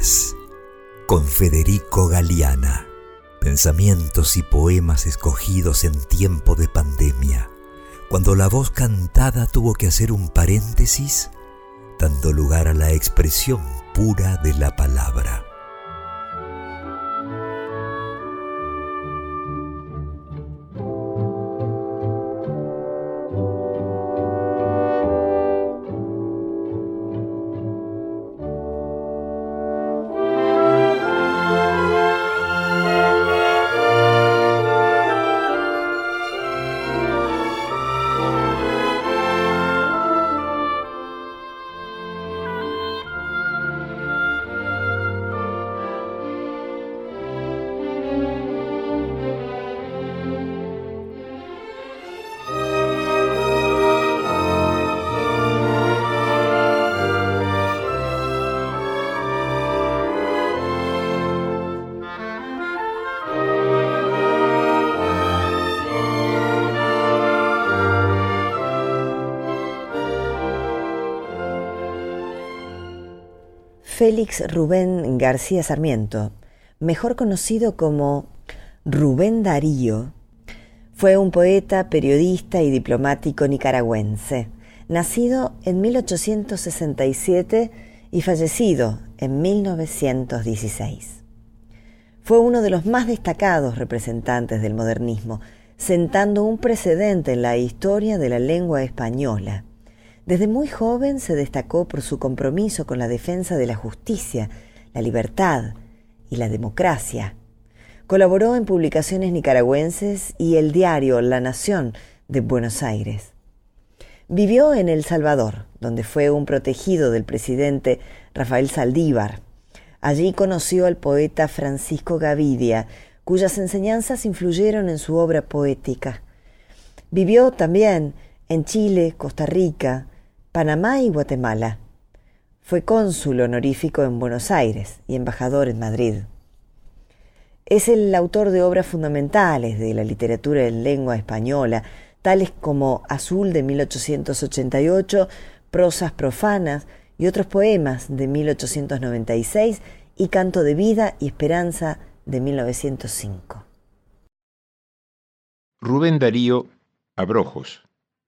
Solas, con Federico Galeana. Pensamientos y poemas escogidos en tiempo de pandemia, cuando la voz cantada tuvo que hacer un paréntesis, dando lugar a la expresión pura de la palabra. Félix Rubén García Sarmiento, mejor conocido como Rubén Darío, fue un poeta, periodista y diplomático nicaragüense, nacido en 1867 y fallecido en 1916. Fue uno de los más destacados representantes del modernismo, sentando un precedente en la historia de la lengua española. Desde muy joven se destacó por su compromiso con la defensa de la justicia, la libertad y la democracia. Colaboró en publicaciones nicaragüenses y el diario La Nación de Buenos Aires. Vivió en El Salvador, donde fue un protegido del presidente Rafael Saldívar. Allí conoció al poeta Francisco Gavidia, cuyas enseñanzas influyeron en su obra poética. Vivió también en Chile, Costa Rica, Panamá y Guatemala. Fue cónsul honorífico en Buenos Aires y embajador en Madrid. Es el autor de obras fundamentales de la literatura en lengua española, tales como Azul de 1888, Prosas profanas y otros poemas de 1896 y Canto de vida y esperanza de 1905. Rubén Darío Abrojos.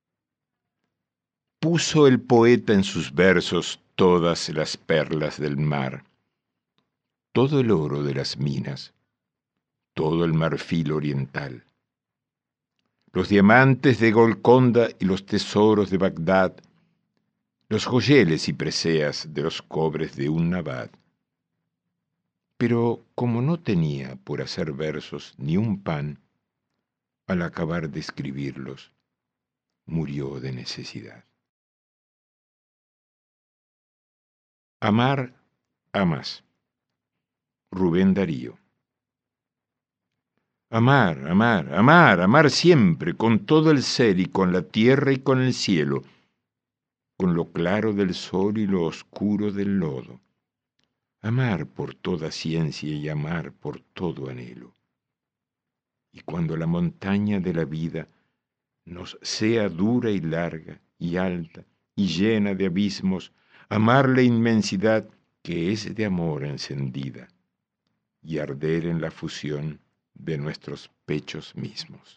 Puso el poeta en sus versos todas las perlas del mar, todo el oro de las minas, todo el marfil oriental, los diamantes de Golconda y los tesoros de Bagdad, los joyeles y preseas de los cobres de un nabad. Pero como no tenía por hacer versos ni un pan, al acabar de escribirlos, murió de necesidad. Amar a más. Rubén Darío. Amar, amar, amar, amar siempre, con todo el ser y con la tierra y con el cielo, con lo claro del sol y lo oscuro del lodo. Amar por toda ciencia y amar por todo anhelo. Y cuando la montaña de la vida nos sea dura y larga y alta y llena de abismos, amar la inmensidad que es de amor encendida y arder en la fusión de nuestros pechos mismos.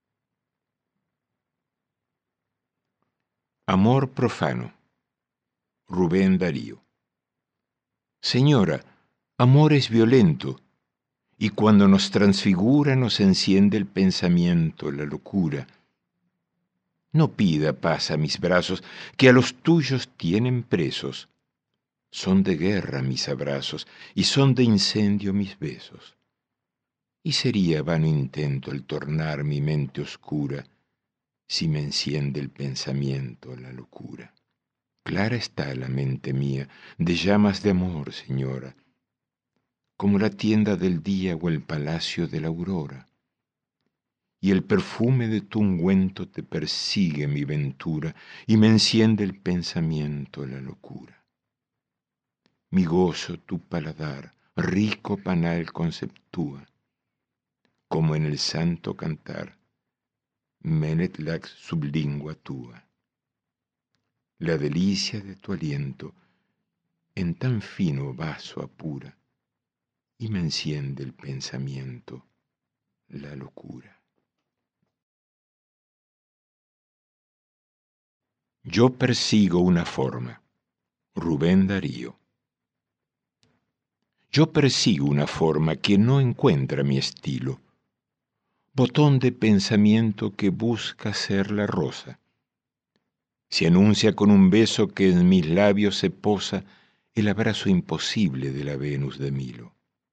Amor profano. Rubén Darío. Señora, amor es violento, y cuando nos transfigura nos enciende el pensamiento, la locura. No pida paz a mis brazos, que a los tuyos tienen presos. Son de guerra mis abrazos, y son de incendio mis besos. Y sería vano intento el tornar mi mente oscura, si me enciende el pensamiento, la locura. Clara está la mente mía, de llamas de amor, señora, como la tienda del día o el palacio de la aurora. Y el perfume de tu ungüento te persigue mi ventura, y me enciende el pensamiento, la locura. Mi gozo tu paladar, rico panal conceptúa, como en el santo cantar, menet lax sublingua tua. La delicia de tu aliento en tan fino vaso apura y me enciende el pensamiento, la locura. Yo persigo una forma. Rubén Darío. Yo persigo una forma que no encuentra mi estilo, botón de pensamiento que busca ser la rosa. Se anuncia con un beso que en mis labios se posa el abrazo imposible de la Venus de Milo.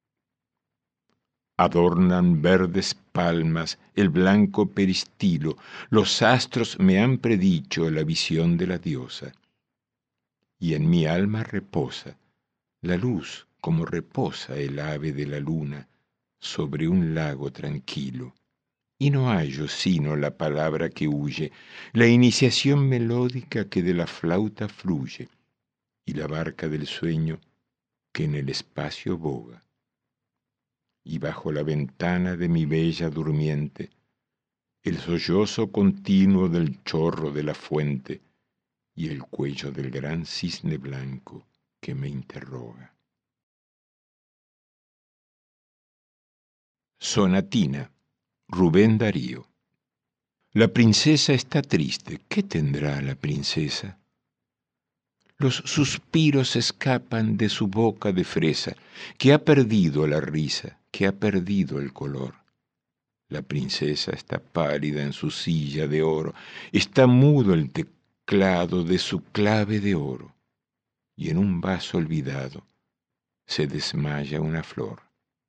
Adornan verdes palmas el blanco peristilo, los astros me han predicho la visión de la diosa, y en mi alma reposa la luz como reposa el ave de la luna sobre un lago tranquilo. Y no hallo sino la palabra que huye, la iniciación melódica que de la flauta fluye, y la barca del sueño que en el espacio boga. Y bajo la ventana de mi bella durmiente, el sollozo continuo del chorro de la fuente y el cuello del gran cisne blanco que me interroga. Sonatina, Rubén Darío. La princesa está triste. ¿Qué tendrá la princesa? Los suspiros escapan de su boca de fresa, que ha perdido la risa, que ha perdido el color. La princesa está pálida en su silla de oro, está mudo el teclado de su clave de oro, y en un vaso olvidado se desmaya una flor.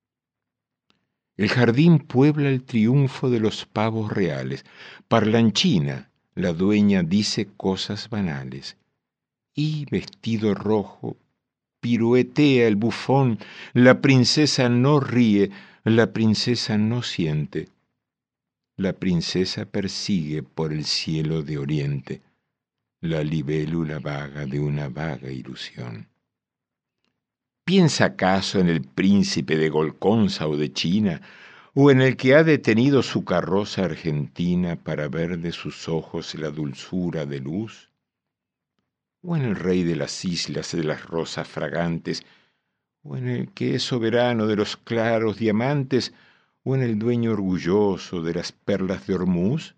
El jardín puebla el triunfo de los pavos reales. Parlanchina, la dueña dice cosas banales. Y vestido rojo, piruetea el bufón. La princesa no ríe, la princesa no siente. La princesa persigue por el cielo de oriente la libélula vaga de una vaga ilusión. ¿Piensa acaso en el príncipe de Golconza o de China, o en el que ha detenido su carroza argentina para ver de sus ojos la dulzura de luz? ¿O en el rey de las islas de las rosas fragantes, o en el que es soberano de los claros diamantes, o en el dueño orgulloso de las perlas de Hormuz?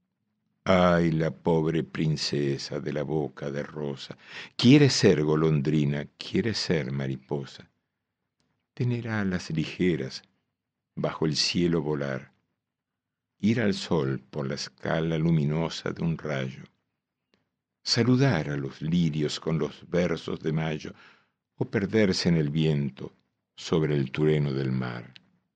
Ay, la pobre princesa de la boca de rosa, quiere ser golondrina, quiere ser mariposa, tener alas ligeras, bajo el cielo volar, ir al sol por la escala luminosa de un rayo, saludar a los lirios con los versos de mayo, o perderse en el viento sobre el trueno del mar.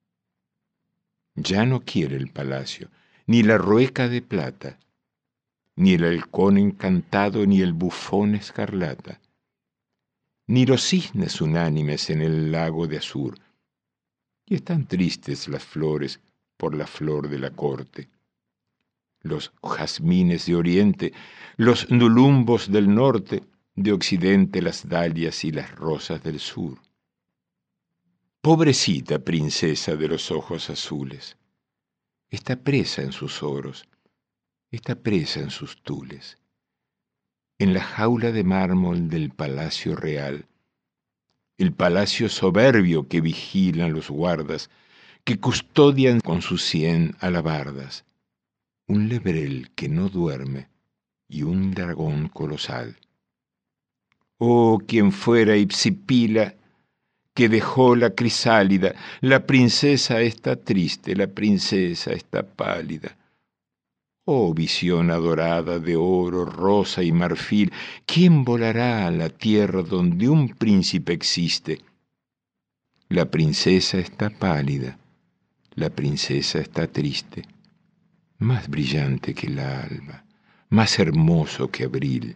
Ya no quiere el palacio, ni la rueca de plata, ni el halcón encantado, ni el bufón escarlata, ni los cisnes unánimes en el lago de azur, y están tristes las flores por la flor de la corte, los jazmines de oriente, los nulumbos del norte, de occidente las dalias y las rosas del sur. Pobrecita princesa de los ojos azules, está presa en sus oros, está presa en sus tules, en la jaula de mármol del palacio real, el palacio soberbio que vigilan los guardas, que custodian con sus 100 alabardas, un lebrel que no duerme y un dragón colosal. Oh, quien fuera Hipsipila, que dejó la crisálida, la princesa está triste, la princesa está pálida. Oh visión adorada de oro, rosa y marfil, ¿quién volará a la tierra donde un príncipe existe? La princesa está pálida, la princesa está triste, más brillante que la alba, más hermoso que abril.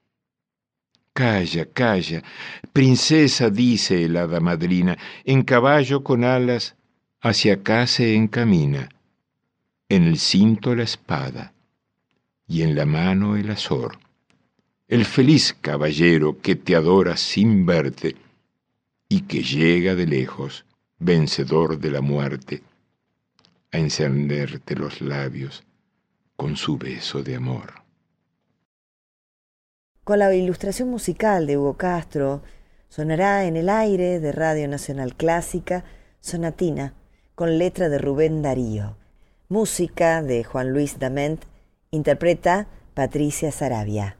Calla, calla, princesa, dice el hada madrina, en caballo con alas hacia acá se encamina. En el cinto la espada y en la mano el azor. El feliz caballero que te adora sin verte y que llega de lejos, vencedor de la muerte, a encenderte los labios con su beso de amor. Con la ilustración musical de Hugo Castro, Sonará en el aire de Radio Nacional Clásica Sonatina, con letra de Rubén Darío. Música de Juan Luis Dament, interpreta Patricia Saravia.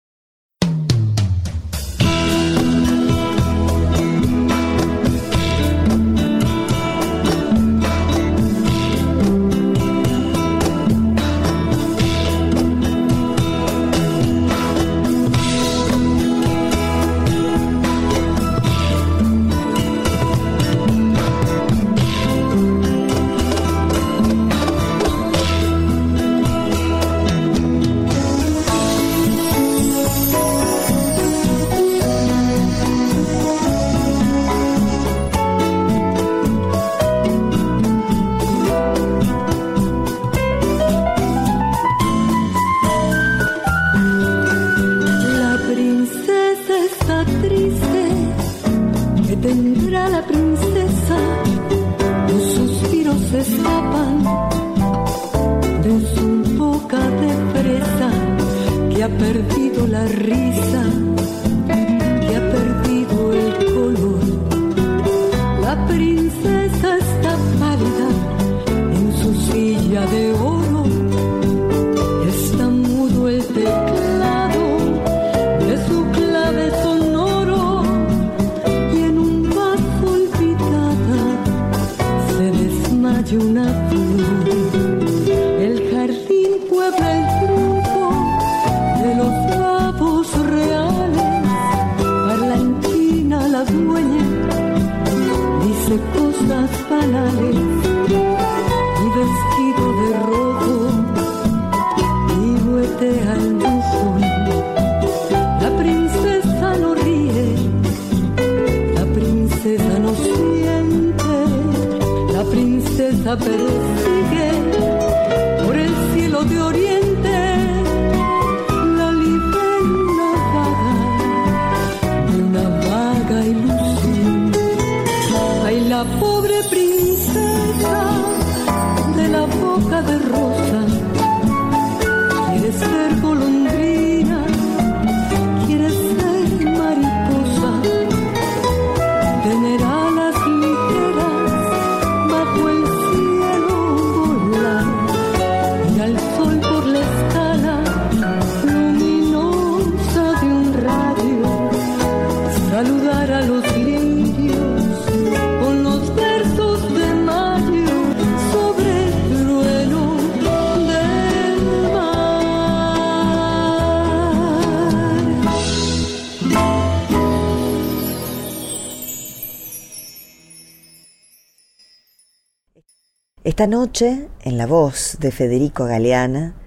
Esta noche, en la voz de Federico Galeana,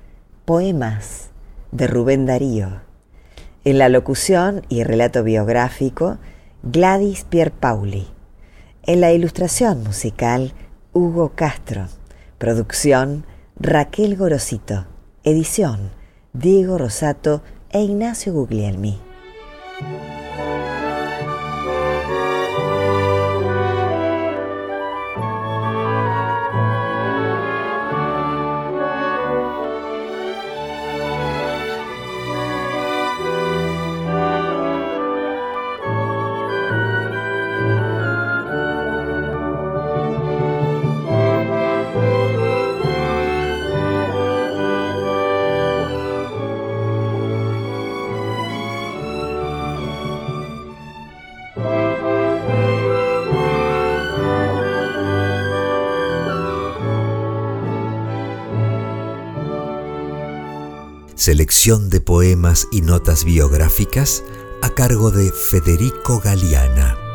Poemas de Rubén Darío. En la locución y relato biográfico, Gladys Pierpaoli. En la ilustración musical, Hugo Castro. Producción, Raquel Gorosito. Edición, Diego Rosato e Ignacio Guglielmi. Selección de poemas y notas biográficas a cargo de Federico Galeana.